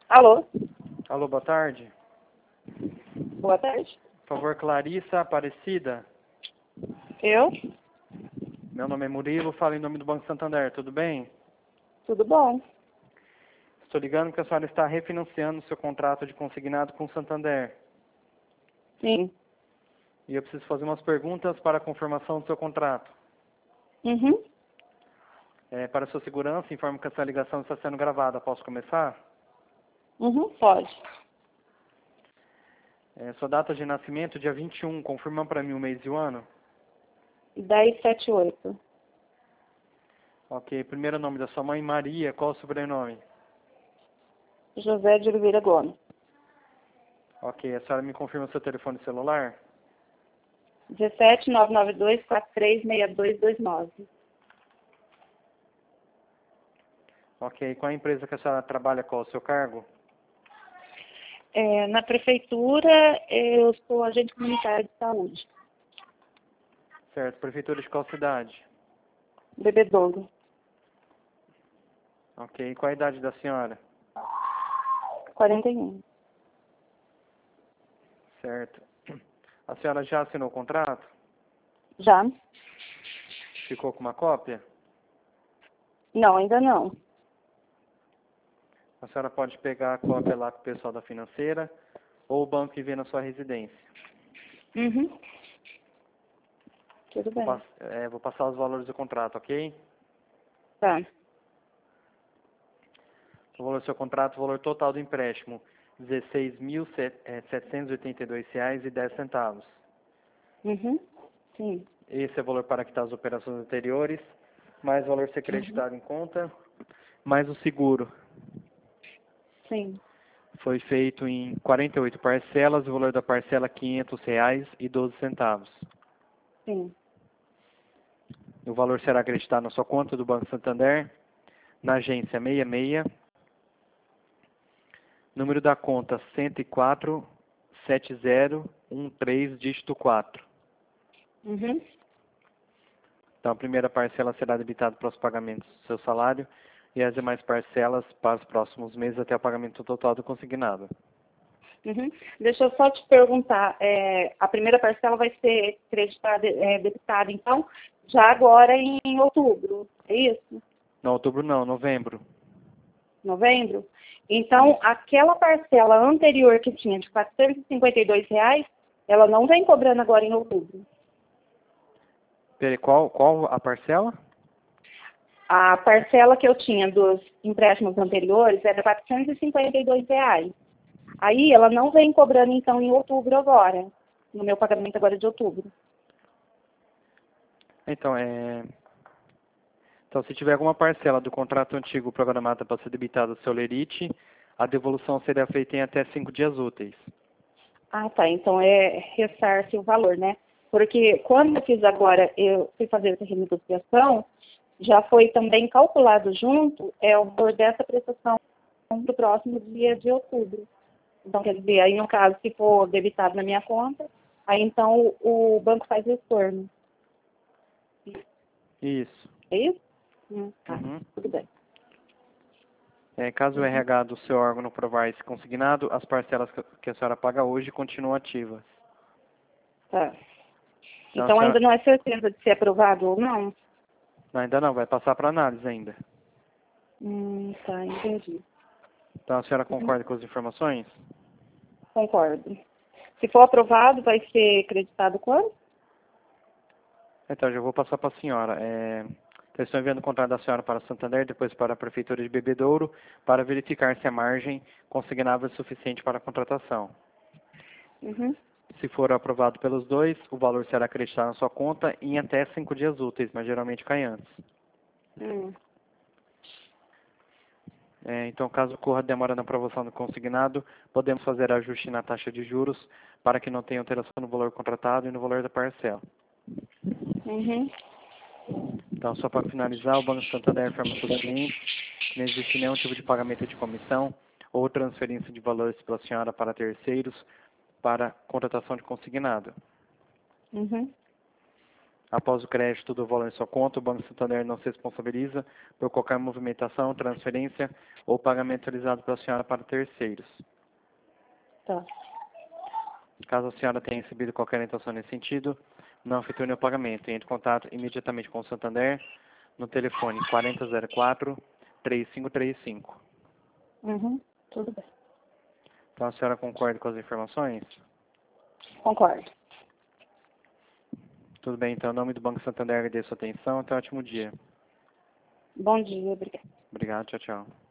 Alô? Alô, boa tarde. Boa tarde. Por favor, Clarissa Aparecida. Eu? Meu nome é Murilo, falo em nome do Banco Santander, tudo bem? Tudo bom? Estou ligando porque a senhora está refinanciando seu contrato de consignado com o Santander. Sim. E eu preciso fazer umas perguntas para a confirmação do seu contrato. Uhum. Para sua segurança, informo que essa ligação está sendo gravada. Posso começar? Uhum, pode. Sua data de nascimento, dia 21, confirma para mim o mês e o ano? 1078. Ok, primeiro nome da sua mãe, Maria, qual o sobrenome? José de Oliveira Gomes. Ok, a senhora me confirma o seu telefone celular? 17992436229. Ok, qual a empresa que a senhora trabalha, qual o seu cargo? Na prefeitura, eu sou agente comunitário de saúde. Certo, prefeitura de qual cidade? Bebedouro. Ok, qual a idade da senhora? 41. Certo. A senhora já assinou o contrato? Já? Ficou com uma cópia? Não, ainda não. A senhora pode pegar a cópia lá com o pessoal da financeira ou o banco que vê na sua residência. Uhum. Tudo bem. Vou passar os valores do contrato, ok? Tá. O valor do seu contrato, o valor total do empréstimo, R$ 16.782,10. Uhum. Sim. Esse é o valor para quitar as operações anteriores, mais o valor ser creditado em conta, mais o seguro. Sim. Foi feito em 48 parcelas, o valor da parcela R$ 500,12. Sim. O valor será acreditado na sua conta do Banco Santander, na agência 66, número da conta 1047013, dígito 4. Uhum. Então, a primeira parcela será debitada para os pagamentos do seu salário e as demais parcelas para os próximos meses até o pagamento total do consignado. Uhum. Deixa eu só te perguntar, a primeira parcela vai ser creditada, debitada, então, já agora em outubro, é isso? Não, outubro não, novembro. Novembro? Então, aquela parcela anterior que tinha de R$ 452, ela não vem cobrando agora em outubro. Peraí, qual a parcela? A parcela que eu tinha dos empréstimos anteriores era R$ 452. Aí ela não vem cobrando então em outubro agora, no meu pagamento agora de outubro. Então, se tiver alguma parcela do contrato antigo programada para ser debitada ao seu lerite, a devolução será feita em até 5 dias úteis. Ah, tá. Então ressarce o valor, né? Porque quando eu fiz agora, eu fui fazer essa renegociação, já foi também calculado junto o valor dessa prestação do próximo dia de outubro. Então, quer dizer, aí no caso, se for debitado na minha conta, aí então o banco faz o estorno. Isso. É isso? Tá, Uhum. tudo bem. Caso o RH do seu órgão não provar esse consignado, as parcelas que a senhora paga hoje continuam ativas. Tá. Então, Então ainda não é certeza de ser aprovado ou não? Não, ainda não, vai passar para análise ainda. Tá, entendi. Então a senhora concorda com as informações? Concordo. Se for aprovado, vai ser acreditado quando? Então, já vou passar para a senhora. Então, estou enviando o contrato da senhora para Santander, depois para a Prefeitura de Bebedouro, para verificar se a margem consignável é suficiente para a contratação. Uhum. Se for aprovado pelos dois, o valor será acreditado na sua conta em até 5 dias úteis, mas geralmente cai antes. Então, caso ocorra demora na aprovação do consignado, podemos fazer ajuste na taxa de juros para que não tenha alteração no valor contratado e no valor da parcela. Uhum. Então, só para finalizar, o Banco Santander informa aos seus clientes que não existe nenhum tipo de pagamento de comissão ou transferência de valores pela senhora para terceiros para contratação de consignado. Uhum. Após o crédito do valor em sua conta, o Banco Santander não se responsabiliza por qualquer movimentação, transferência ou pagamento realizado pela senhora para terceiros. Tá. Caso a senhora tenha recebido qualquer orientação nesse sentido, não efetue o pagamento. Entre em contato imediatamente com o Santander no telefone 4004-3535. Tudo bem. Então a senhora concorda com as informações? Concordo. Tudo bem, então, em nome do Banco Santander, agradeço a sua atenção. Até um ótimo dia. Bom dia, obrigada. Obrigado, tchau, tchau.